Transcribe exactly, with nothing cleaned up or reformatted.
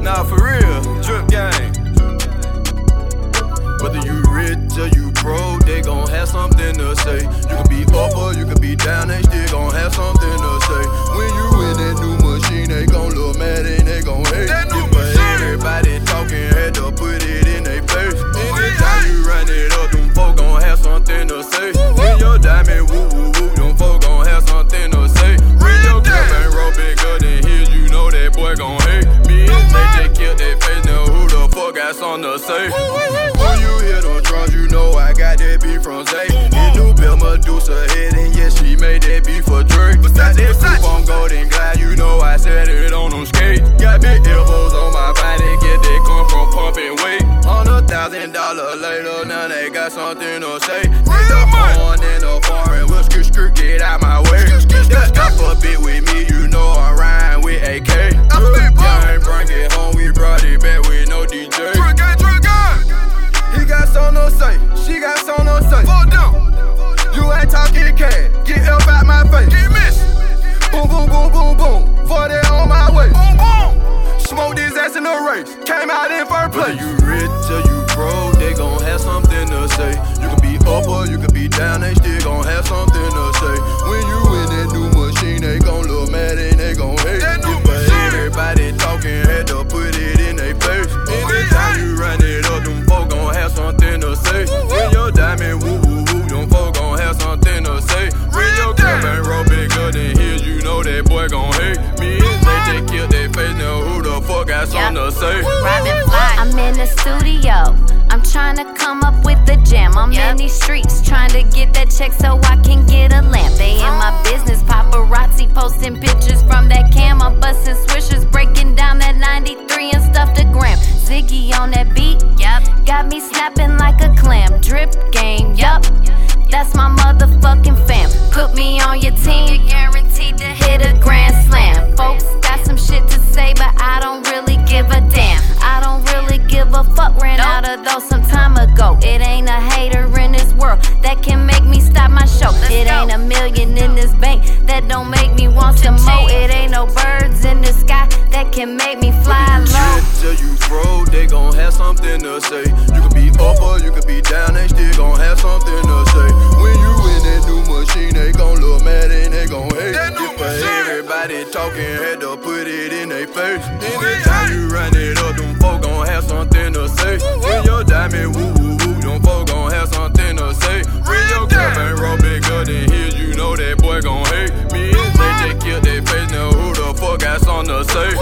Nah, for real, drip gang. Whether you rich or you broke, they gon' have something to say. You can be up or you can be down, they still gon' have something to say. When you in that new machine, they gon' look mad and they gon' hate. But everybody talking, had to put it in their face. Anytime you run it up, them folk gon' have something to say. When your diamond woo woo woo, them folk gon' have something to say. When your girl ain't roll bigger than his, you know that boy gon' hate. Me and they just killed their face, now who the fuck got something to say? When you hear them drums, you know I got that beat from Zay. His new Bill Medusa head, and yes, she made that beat for Drake. Got that coupe on Golden Glide, you know I said it on them skates. Got big elbows on my body, get that come from pumping weight. Hundred thousand dollars later, now they got something to say. Hit the horn in the foreign, we'll skirt skirt, get out my way. Just stop a bit with me, you know I'm riding with A K. Y'all ain't bring it home, we brought it back with no D J. He got something to say, she got something to say. Fall down. You ain't talking cash, get up out my face. Get missed. Boom, boom, boom, boom, boom. forty on my way. Boom, boom. Smoke this ass in the race, came out in first place. Whether you rich or you broke, they gon' have something to say. You can be up or you can be down, they still gon' have something to say. When you in that new machine, they gon' look mad and they gon' hate. But everybody talking, had to put it in their face. Anytime you run it up, them folk gon' have something to say. When your diamond woo woo woo, them folk gon' have something to say. When your girl ain't roll bigger than his, you know that boy gon' hate. Me and they just killed their face, now who the fuck got something to say? I'm in the studio, I'm trying to come up with a jam. I'm yep. in these streets trying to get that check so I can get a lamp. They in my business, paparazzi posting pictures from that cam. I'm busting swishers, breaking down that ninety-three and stuff the gram. Ziggy on that beat, yep. Got me snapping like a clam. Drip game, yup. That's my motherfucking fam. Put me on your team, you're guaranteed to hit a grand slam. Folks got some shit to say, but I don't really give a damn. I don't really give a fuck, ran nope. out of those some time ago. It ain't a hater in this world that can make me stop my show. Let's it go. Ain't a million in this bank that don't make me want some more. It ain't no birds in the sky that can make me fly low. Till you broke, they gon' have something to say. You can be up or you can be down, they still gon' have something to say. When you in that new machine, they gon' look mad and they gon' hate. If everybody talking, had to put it in their face. Anytime you run it up, them folk gon' have something to say. When your diamond woo woo woo, them folk gon' have something to say. When your girl ain't roll bigger than his, you know that boy gon' hate. Me and they just killed their face, now who the fuck got something to say?